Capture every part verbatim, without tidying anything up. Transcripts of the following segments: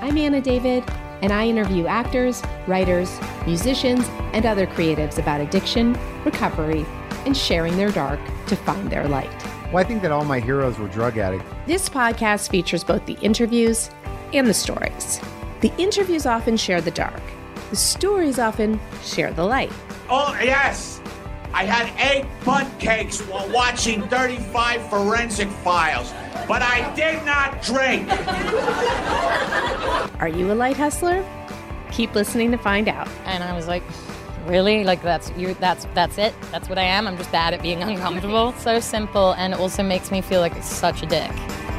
I'm Anna David, and I interview actors, writers, musicians, and other creatives about addiction, recovery, and sharing their dark to find their light. Well, I think that all my heroes were drug addicts. This podcast features both the interviews and the stories. The interviews often share the dark. The stories often share the light. Oh, yes! I had eight butt cakes while watching thirty-five forensic files, but I did not drink. Are you a light hustler? Keep listening to find out. And I was like, really? Like that's you that's that's it? That's what I am? I'm just bad at being uncomfortable. So simple, and it also makes me feel like such a dick.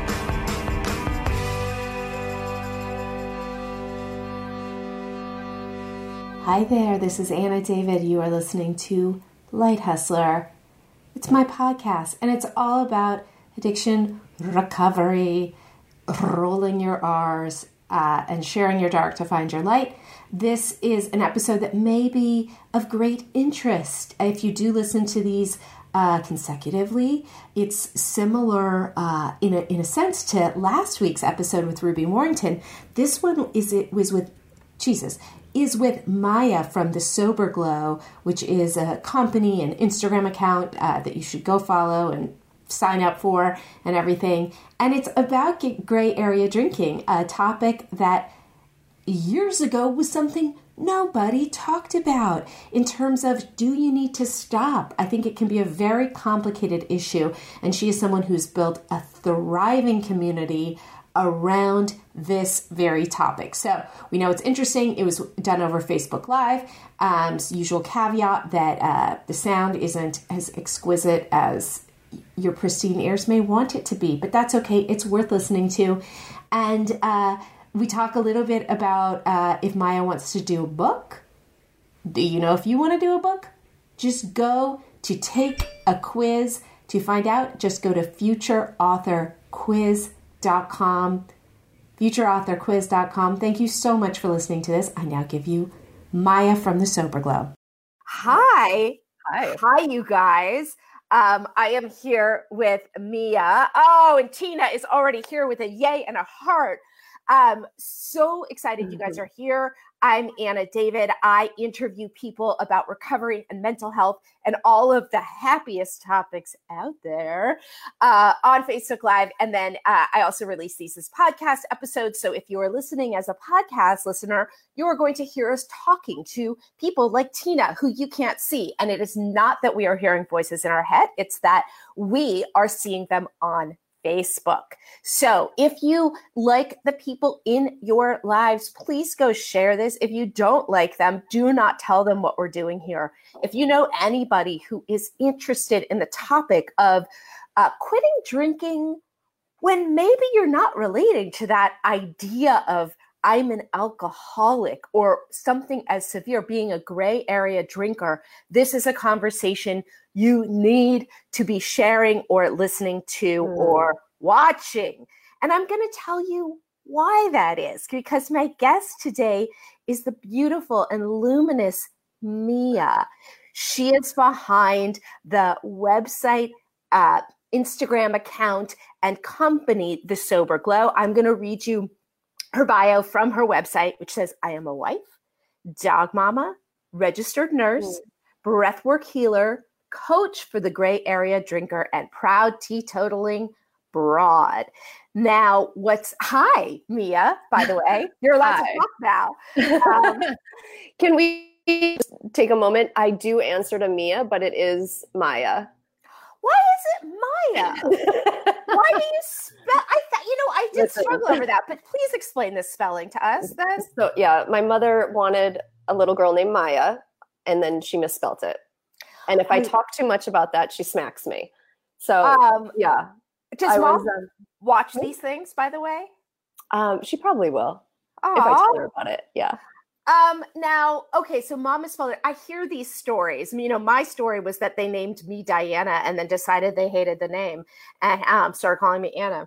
Hi there, this is Anna David. You are listening to Light Hustler. It's my podcast, and it's all about addiction, recovery, rolling your R's, uh, and sharing your dark to find your light. This is an episode that may be of great interest. If you do listen to these uh, consecutively, it's similar uh, in a in a sense to last week's episode with Ruby Warrington. This one is it was with Jesus. is with Maya from The Sober Glow, which is a company and Instagram account uh, that you should go follow and sign up for and everything. And it's about gray area drinking, a topic that years ago was something nobody talked about in terms of, do you need to stop? I think it can be a very complicated issue. And she is someone who's built a thriving community around this very topic. So we know it's interesting. It was done over Facebook Live. Um, usual caveat that uh, the sound isn't as exquisite as your pristine ears may want it to be, but that's okay. It's worth listening to. And uh, we talk a little bit about uh, if Maya wants to do a book. Do you know if you want to do a book? Just go to take a quiz to find out. Just go to future author quiz dot com, future author quiz dot com. Thank you so much for listening to this. I now give you Maya from The Sober Glow. Hi. Hi. Hi, you guys. Um, I am here with Mia. Oh, and Tina is already here with a yay and a heart. Um, so excited you guys are here. I'm Anna David. I interview people about recovery and mental health and all of the happiest topics out there uh, on Facebook Live. And then uh, I also release these as podcast episodes. So if you are listening as a podcast listener, you are going to hear us talking to people like Tina, who you can't see. And it is not that we are hearing voices in our head. It's that we are seeing them on Facebook. So if you like the people in your lives, please go share this. If you don't like them, do not tell them what we're doing here. If you know anybody who is interested in the topic of uh, quitting drinking when maybe you're not relating to that idea of I'm an alcoholic or something as severe, being a gray area drinker, this is a conversation you need to be sharing or listening to mm. or watching. And I'm going to tell you why that is, because my guest today is the beautiful and luminous Mia. She is behind the website, uh, Instagram account, and company, The Sober Glow. I'm going to read you her bio from her website, which says, I am a wife, dog mama, registered nurse, mm. breathwork healer, coach for the gray area drinker, and proud teetotaling broad. Now, what's, hi, Mia, by the way, you're allowed Hi. to talk now. Um, Can we take a moment? I do answer to Mia, but it is Maya. why is it Maya? Why do you spell, I thought, you know, I did Listen. struggle over that, but please explain this spelling to us then. So yeah, my mother wanted a little girl named Maya, and then she misspelt it. And if I, I talk too much about that, she smacks me. So Um, yeah. Does I mom was, um, watch these things, by the way? Um, she probably will. Aww. If I tell her about it. Yeah. Um, now, okay, so mom is spelled it. I hear these stories. You know, my story was that they named me Diana and then decided they hated the name and um, started calling me Anna.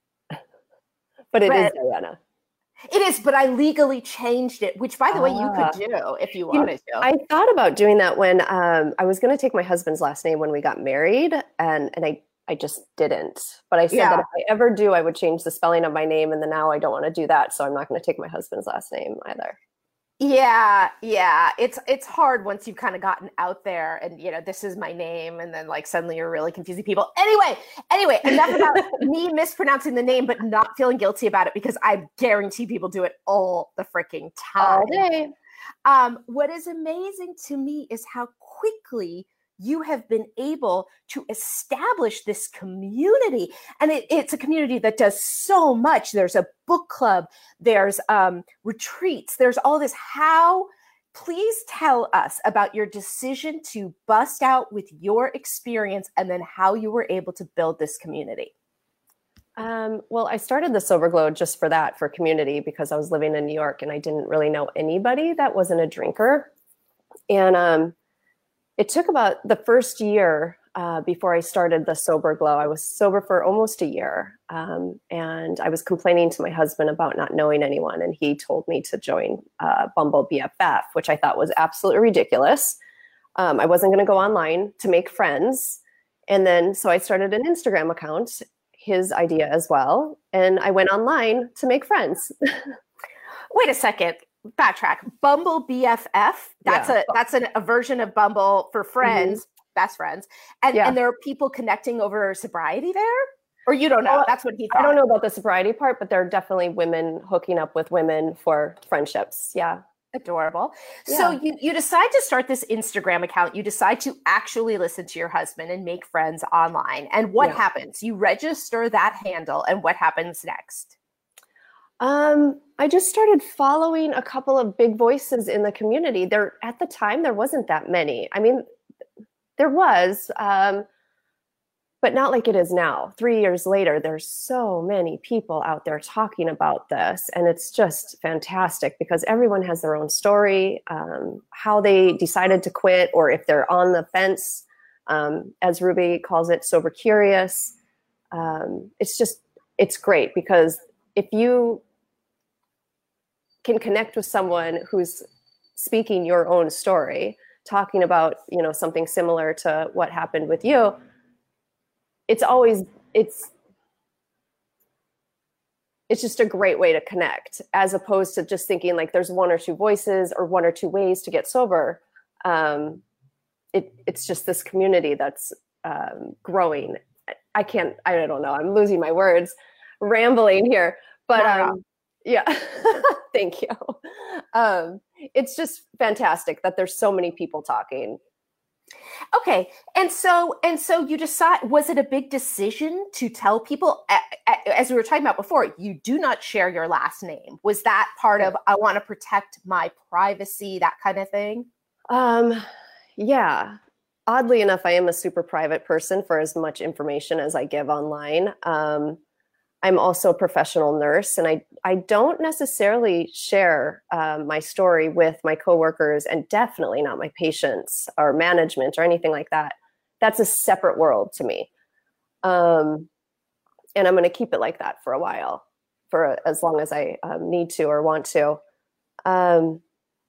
But it But- is Diana. It is, but I legally changed it, which, by the way, you Ah. could do if you You know, wanted to. I thought about doing that when um, I was going to take my husband's last name when we got married, and and I, I just didn't. But I said Yeah. that if I ever do, I would change the spelling of my name. And then now I don't want to do that. So I'm not going to take my husband's last name either. Yeah, yeah. It's it's hard once you've kind of gotten out there and, you know, this is my name. And then like suddenly you're really confusing people. Anyway, anyway, enough about me mispronouncing the name, but not feeling guilty about it because I guarantee people do it all the freaking time. All day. Um, what is amazing to me is how quickly you have been able to establish this community. And it, it's a community that does so much. There's a book club, there's um, retreats, there's all this. How, please tell us about your decision to bust out with your experience and then how you were able to build this community. Um, well, I started the Sober Glow just for that, for community, because I was living in New York and I didn't really know anybody that wasn't a drinker. And um, it took about the first year uh, before I started the Sober Glow. I was sober for almost a year. Um, and I was complaining to my husband about not knowing anyone. And he told me to join uh, Bumble B F F, which I thought was absolutely ridiculous. Um, I wasn't going to go online to make friends. And then, so I started an Instagram account, his idea as well. And I went online to make friends. Wait a second. Backtrack. Bumble B F F. That's Yeah. a that's an, a version of Bumble for friends, best friends. And Yeah. and there are people connecting over sobriety there? Or you don't know? Well, That's what he thought. I don't know about the sobriety part, but there are definitely women hooking up with women for friendships. Yeah. Adorable. So Yeah. you you decide to start this Instagram account. You decide to actually listen to your husband and make friends online. And what Yeah. happens? You register that handle, and what happens next? Um, I just started following a couple of big voices in the community. There, at the time, there wasn't that many. I mean, there was, um, but not like it is now. Three years later, there's so many people out there talking about this, and it's just fantastic because everyone has their own story, um, how they decided to quit, or if they're on the fence, um, as Ruby calls it, sober curious. Um, it's just, it's great because if you can connect with someone who's speaking your own story, talking about, you know, something similar to what happened with you, it's always, it's, it's just a great way to connect, as opposed to just thinking like there's one or two voices or one or two ways to get sober. Um, it, it's just this community that's um, growing. I can't, I don't know, I'm losing my words, rambling here, but Wow. um, yeah, thank you. Um, it's just fantastic that there's so many people talking. Okay. And so, and so you decide, was it a big decision to tell people, a- a- as we were talking about before, you do not share your last name? Was that part of, I want to protect my privacy, that kind of thing? Um, yeah. Oddly enough, I am a super private person for as much information as I give online. Um, I'm also a professional nurse, and I, I don't necessarily share um, my story with my coworkers, and definitely not my patients or management or anything like that. That's a separate world to me. Um, and I'm going to keep it like that for a while, for as long as I um, need to or want to. Um,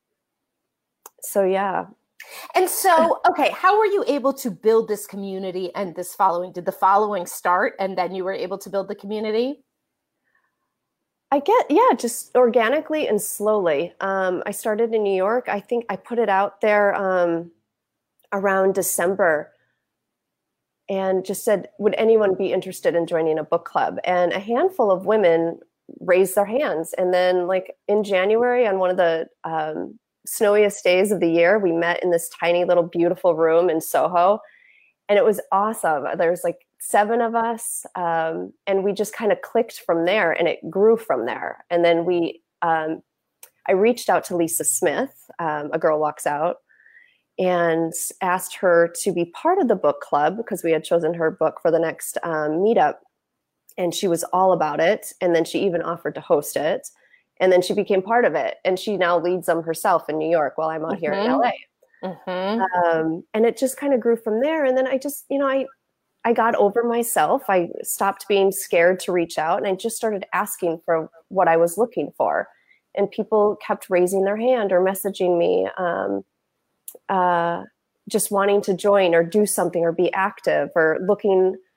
so, yeah. And so, okay, how were you able to build this community and this following? Did the following start and then you were able to build the community? I get, yeah, just organically and slowly. Um, I started in New York. I think I put it out there um, around December and just said, would anyone be interested in joining a book club? And a handful of women raised their hands. And then like in January on one of the um, snowiest days of the year, we met in this tiny little beautiful room in Soho, and it was awesome. There's like seven of us, um, and we just kind of clicked from there, and it grew from there. And then we, um, I reached out to Lisa Smith, um, A Girl Walks Out, and asked her to be part of the book club because we had chosen her book for the next um, meetup, and she was all about it. And then she even offered to host it. And then she became part of it. And she now leads them herself in New York while I'm out here in L A. Mm-hmm. Um, and it just kind of grew from there. And then I just, you know, I, I got over myself. I stopped being scared to reach out, and I just started asking for what I was looking for. And people kept raising their hand or messaging me, um, uh, just wanting to join or do something or be active or looking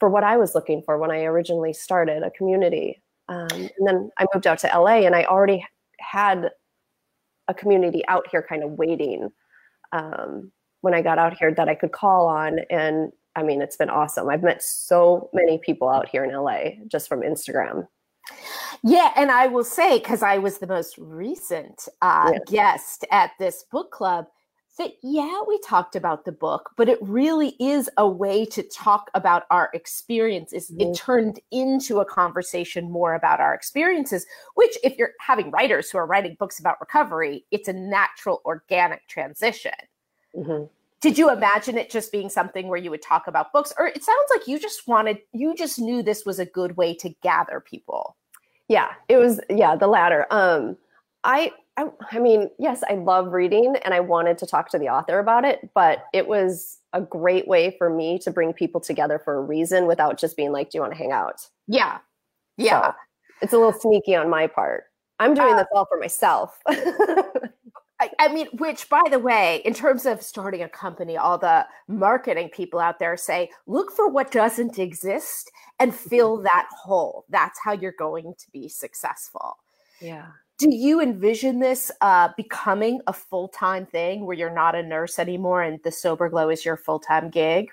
for what I was looking for when I originally started a community. Um, and then I moved out to L A, and I already had a community out here kind of waiting um, when I got out here that I could call on. And I mean, it's been awesome. I've met so many people out here in L A just from Instagram. Yeah, and I will say, because I was the most recent uh, yeah. guest at this book club, that, yeah, we talked about the book, but it really is a way to talk about our experiences. Mm-hmm. It turned into a conversation more about our experiences, which if you're having writers who are writing books about recovery, it's a natural, organic transition. Mm-hmm. Did you imagine it just being something where you would talk about books? Or it sounds like you just wanted, you just knew this was a good way to gather people. Yeah, it was, yeah, the latter. Um, I, I, I mean, yes, I love reading and I wanted to talk to the author about it, but it was a great way for me to bring people together for a reason without just being like, do you want to hang out? Yeah. Yeah. So it's a little sneaky on my part. I'm doing uh, this all for myself. I, I mean, which, by the way, in terms of starting a company, all the marketing people out there say, look for what doesn't exist and fill that hole. That's how you're going to be successful. Yeah. Do you envision this uh, becoming a full-time thing where you're not a nurse anymore and the Sober Glow is your full-time gig?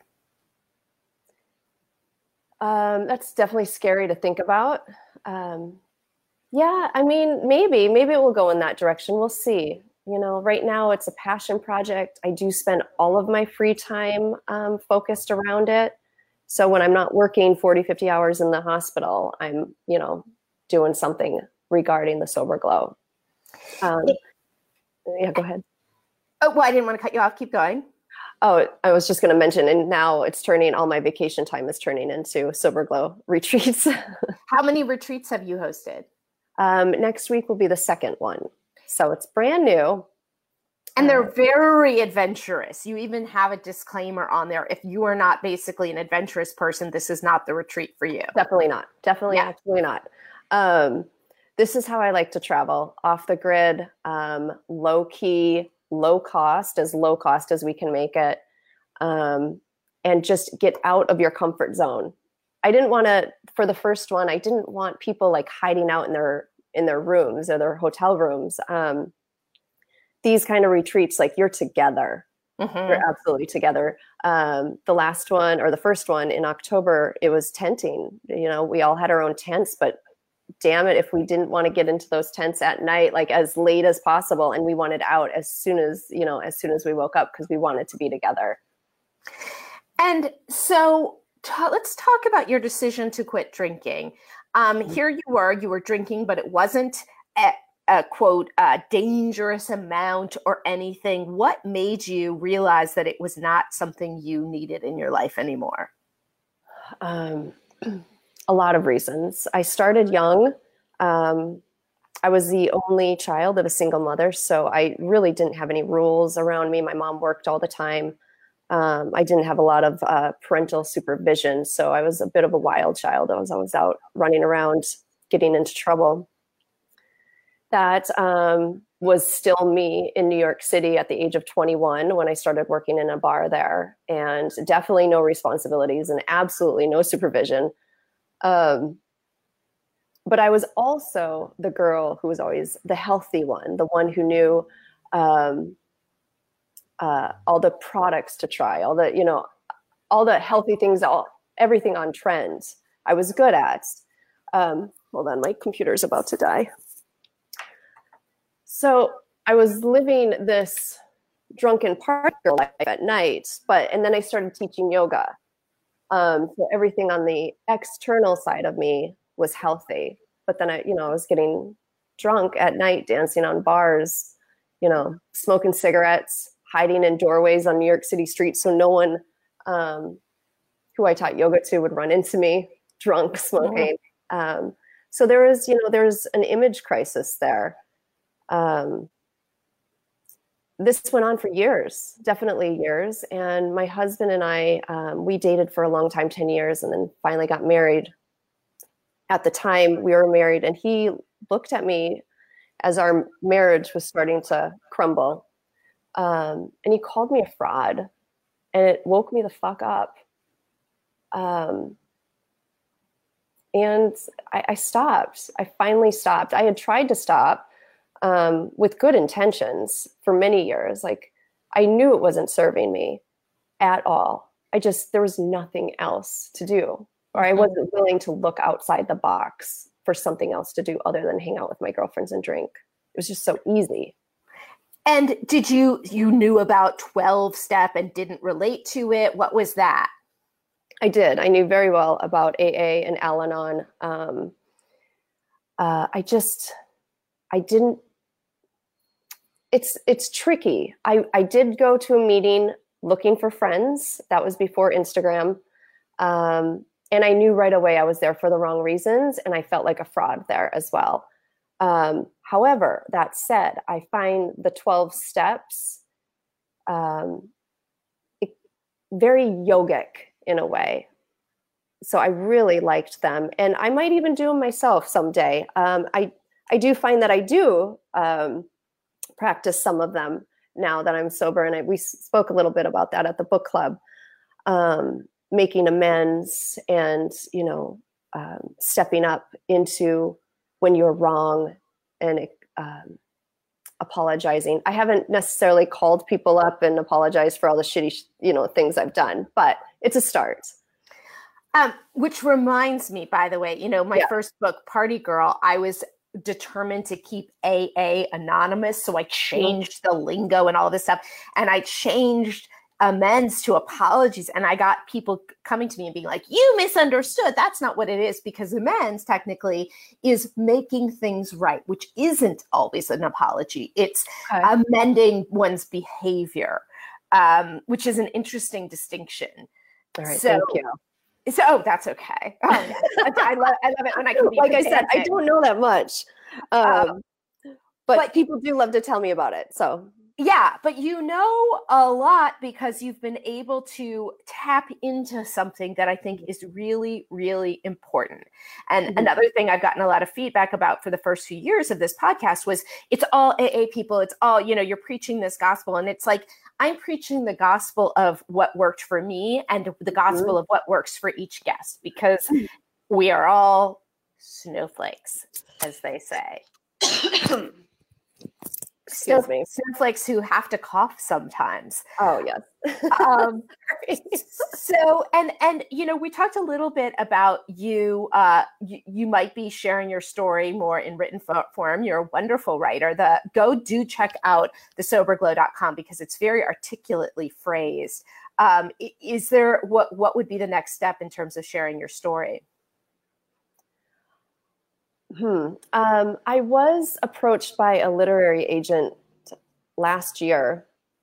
Um, that's definitely scary to think about. Um, yeah, I mean, maybe, maybe it will go in that direction. We'll see. You know, right now it's a passion project. I do spend all of my free time um, focused around it. So when I'm not working forty, fifty hours in the hospital, I'm, you know, doing something regarding the Sober Glow. Um, yeah, go ahead. Oh, well, I didn't want to cut you off. Keep going. Oh, I was just going to mention, and now it's turning, all my vacation time is turning into Sober Glow retreats. How many retreats have you hosted? Um, next week will be the second one. So it's brand new. And they're very adventurous. You even have a disclaimer on there. If you are not basically an adventurous person, this is not the retreat for you. Definitely not. Definitely, yeah. Absolutely not. Um, this is how I like to travel. Off the grid, um, low key, low cost, as low cost as we can make it. Um, and just get out of your comfort zone. I didn't want to, for the first one, I didn't want people like hiding out in their in their rooms or their hotel rooms. Um, these kind of retreats, like you're together. Mm-hmm. You're absolutely together. Um, the last one or the first one in October, it was tenting. You know, we all had our own tents, but damn it, if we didn't want to get into those tents at night, like as late as possible, and we wanted out as soon as, you know, as soon as we woke up, because we wanted to be together. And so t- let's talk about your decision to quit drinking. Um, here you were, you were drinking, but it wasn't a, a quote, a dangerous amount or anything. What made you realize that it was not something you needed in your life anymore? Um, a lot of reasons. I started young. Um, I was the only child of a single mother, so I really didn't have any rules around me. My mom worked all the time. Um, I didn't have a lot of uh, parental supervision, so I was a bit of a wild child. I was always out running around, getting into trouble. That um, was still me in New York City at the age of twenty-one when I started working in a bar there, and definitely no responsibilities and absolutely no supervision. Um, but I was also the girl who was always the healthy one, the one who knew um, Uh, all the products to try, all the, you know, all the healthy things, all everything on trend I was good at. Um, hold on, my computer's about to die. So I was living this drunken party life at night, but, and then I started teaching yoga. Um, so everything on the external side of me was healthy, but then I, you know, I was getting drunk at night, dancing on bars, you know, smoking cigarettes, hiding in doorways on New York City streets so no one um, who I taught yoga to would run into me drunk, smoking. Um, so there was, you know, there's an image crisis there. Um, this went on for years, definitely years. And my husband and I, um, we dated for a long time, ten years, and then finally got married. At the time we were married, and he looked at me as our marriage was starting to crumble. Um, and he called me a fraud, and it woke me the fuck up. Um, and I, I stopped. I finally stopped. I had tried to stop um, with good intentions for many years. Like, I knew it wasn't serving me at all. I just, there was nothing else to do, or I wasn't willing to look outside the box for something else to do other than hang out with my girlfriends and drink. It was just so easy. And did you, you knew about twelve step and didn't relate to it? What was that? I did. I knew very well about A A and Al-Anon. Um, uh, I just, I didn't, it's, it's tricky. I, I did go to a meeting looking for friends. That was before Instagram. Um, and I knew right away I was there for the wrong reasons. And I felt like a fraud there as well. Um, however, that said, I find the twelve steps um, it, very yogic in a way. So I really liked them, and I might even do them myself someday. Um, I, I do find that I do um, practice some of them now that I'm sober. And I, we spoke a little bit about that at the book club, um, making amends and, you know, um, stepping up into when you're wrong and um, apologizing. I haven't necessarily called people up and apologized for all the shitty, you know, things I've done, but it's a start. Um, which reminds me, by the way, you know, my Yeah. first book, Party Girl, I was determined to keep A A anonymous. So I changed the lingo and all this stuff. And I changed amends to apologies. And I got people coming to me and being like, you misunderstood. That's not what it is, because amends technically is making things right, which isn't always an apology. It's Okay. amending one's behavior, um, which is an interesting distinction. All right. So- Thank you. So, oh, that's okay. Oh, yeah. I, I love, I love it when I can be Like I said, I pedantic. don't know that much, um, Um, but, but- people do love to tell me about it. So Yeah, but you know a lot because you've been able to tap into something that I think is really, really important. And Mhm. another thing I've gotten a lot of feedback about for the first few years of this podcast was it's all A A people. It's all, you know, you're preaching this gospel. And it's like, I'm preaching the gospel of what worked for me and the gospel of what works for each guest, because we are all snowflakes, as they say. excuse me. Snowflakes who have to cough sometimes. Oh yes. Um, so, and, and, you know, we talked a little bit about you, uh, you, you might be sharing your story more in written fo- form. You're a wonderful writer. The go do check out the sober glow dot com because it's very articulately phrased. Um, i- is there, what, what would be the next step in terms of sharing your story? Hmm. Um, I was approached by a literary agent last year,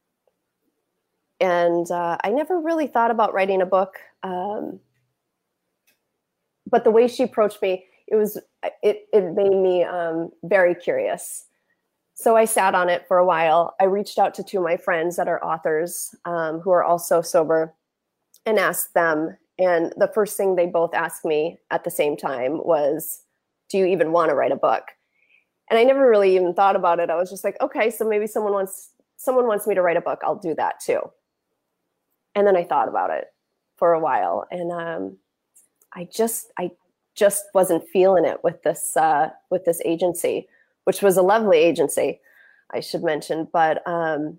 and uh, I never really thought about writing a book. Um, but the way she approached me, it was it it made me um, very curious. So I sat on it for a while. I reached out to two of my friends that are authors um, who are also sober, and asked them. And the first thing they both asked me at the same time was, do you even want to write a book? And I never really even thought about it. I was just like, okay, so maybe someone wants someone wants me to write a book. I'll do that too. And then I thought about it for a while, and um, I just I just wasn't feeling it with this uh, with this agency, which was a lovely agency, I should mention, but um,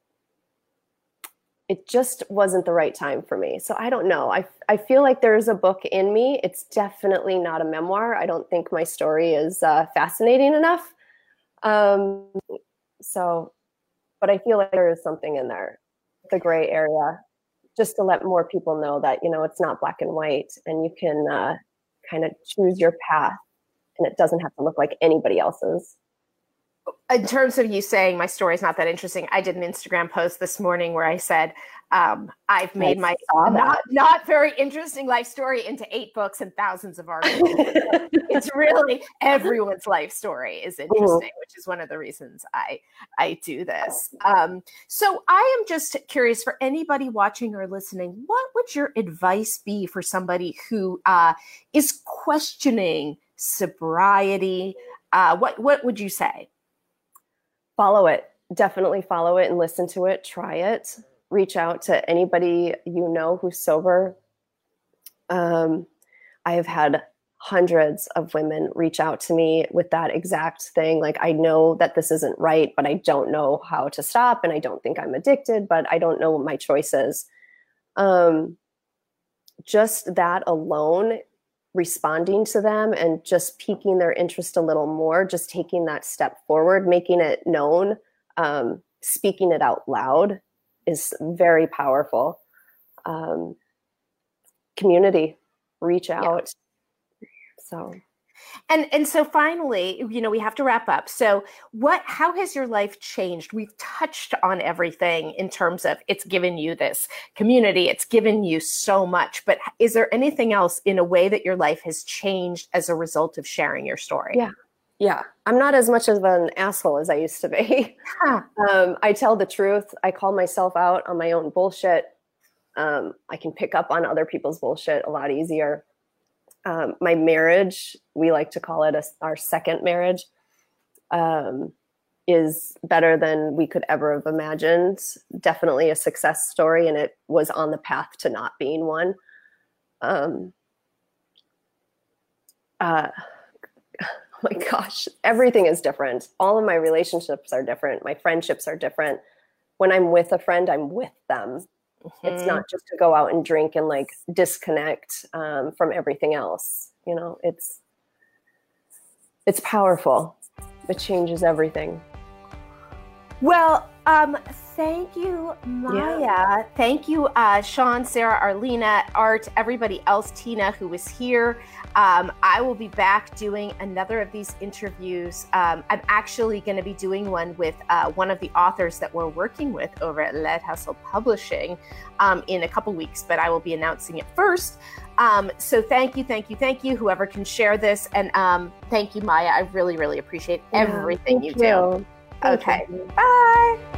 it just wasn't the right time for me. So I don't know. I, I feel like there's a book in me. It's definitely not a memoir. I don't think my story is uh, fascinating enough. Um, so, but I feel like there is something in there, the gray area, just to let more people know that, you know, it's not black and white, and you can uh, kind of choose your path, and it doesn't have to look like anybody else's. In terms of you saying my story is not that interesting, I did an Instagram post this morning where I said, um, I've made I my saw that. not, not very interesting life story into eight books and thousands of articles. It's really everyone's life story is interesting, which is one of the reasons I, I do this. Um, so I am just curious, for anybody watching or listening, what would your advice be for somebody who uh, is questioning sobriety? Uh, what, what would you say? Follow it. Definitely follow it and listen to it. Try it. Reach out to anybody you know who's sober. Um, I have had hundreds of women reach out to me with that exact thing. Like, I know that this isn't right, but I don't know how to stop. And I don't think I'm addicted, but I don't know what my choice is. Um, just that alone, responding to them and just piquing their interest a little more, just taking that step forward, making it known, um, speaking it out loud is very powerful. Um, community, reach out. Yeah. So, and and so finally, you know, we have to wrap up. So, what? How has your life changed? We've touched on everything in terms of it's given you this community, it's given you so much. But is there anything else in a way that your life has changed as a result of sharing your story? Yeah. Yeah, I'm not as much of an asshole as I used to be. Huh. Um, I tell the truth. I call myself out on my own bullshit. Um, I can pick up on other people's bullshit a lot easier. Um, my marriage, we like to call it a, our second marriage, um, is better than we could ever have imagined. Definitely a success story, and it was on the path to not being one. Um, uh, Oh my gosh, everything is different. All of my relationships are different. My friendships are different. When I'm with a friend, I'm with them. Mm-hmm. It's not just to go out and drink and like disconnect um, from everything else. You know, it's it's powerful. It changes everything. Well, um, thank you, Maya. Yeah. Thank you, uh, Sean, Sarah, Arlena, Art, everybody else, Tina, who was here. Um, I will be back doing another of these interviews. Um, I'm actually going to be doing one with uh, one of the authors that we're working with over at Light Hustle Publishing um, in a couple weeks, but I will be announcing it first. Um, so thank you, thank you, thank you, whoever can share this. And um, thank you, Maya. I really, really appreciate everything yeah, you, you do. Okay. Bye.